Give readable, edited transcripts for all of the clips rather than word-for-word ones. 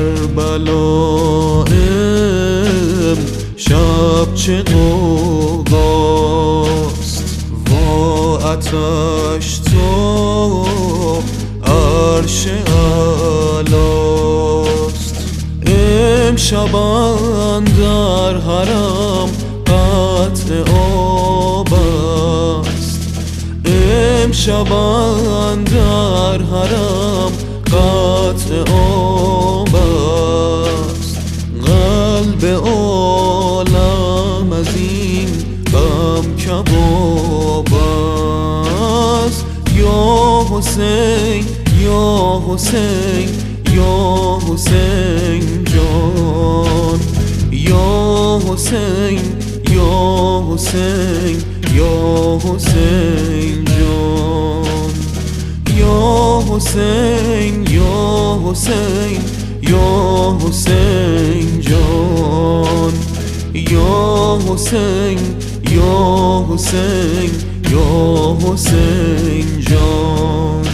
کربلائم شب چه غوغاست، وا آتش تو عرش اعلاست. امشب اندر حرم قطع آب است، امشب اندر حرم قطع آب است. قلب عالم از این غم کباب است. یا حسین یا حسین یا حسین جان، یا حسین یا حسین یا حسین جان، یا حسین یا حسین یا حسین جان، یا حسین یا حسین یا حسین جان.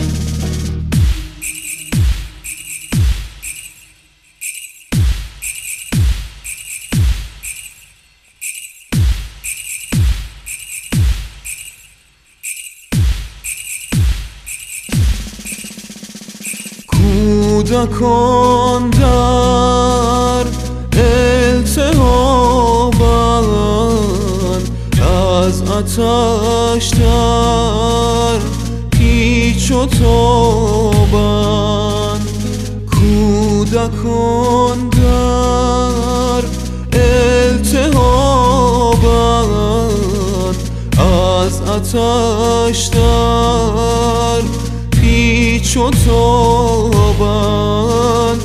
کودکان در التهابند، از آتش در پیچ و تابند. کودکان در التهابند، از آتش در پیچ و تابند.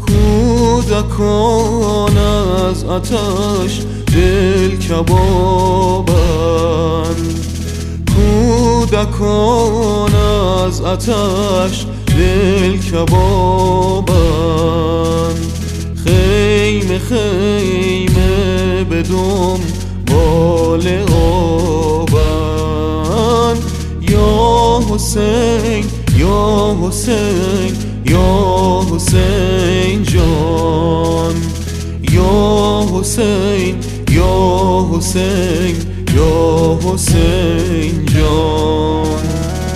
کودکان از آتش دل کبابند، کودکان از آتش دل کبابند. خیمه خیمه به دنبال آبند. یا حسین یا حسین یا حسین جان، یا حسین یا حسین یا حسین جان.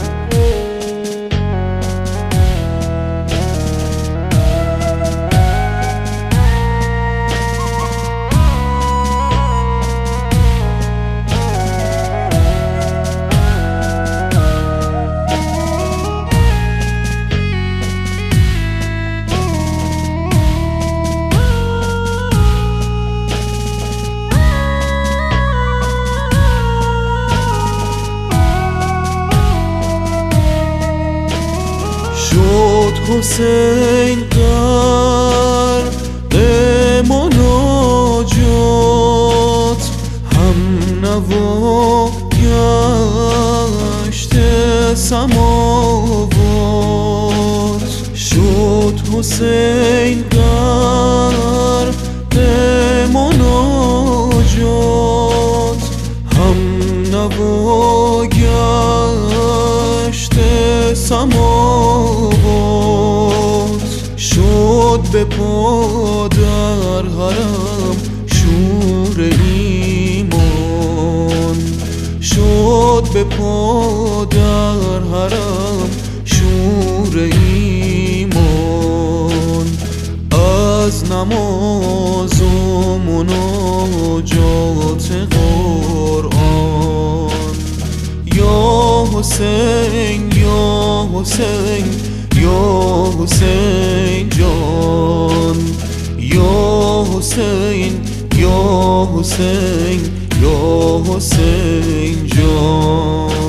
شد حسین غرق مناجات، هم نوا گشته سماوات. شد حسین غرق مناجات، هم نوا گشته سماوات. شد به پا در حرم شور ایمان، شد به پا در حرم شور ایمان. از نماز و مناجات قرآن. یا حسین یا حسین یا حسین جان، یا حسین یا حسین یا حسین جان.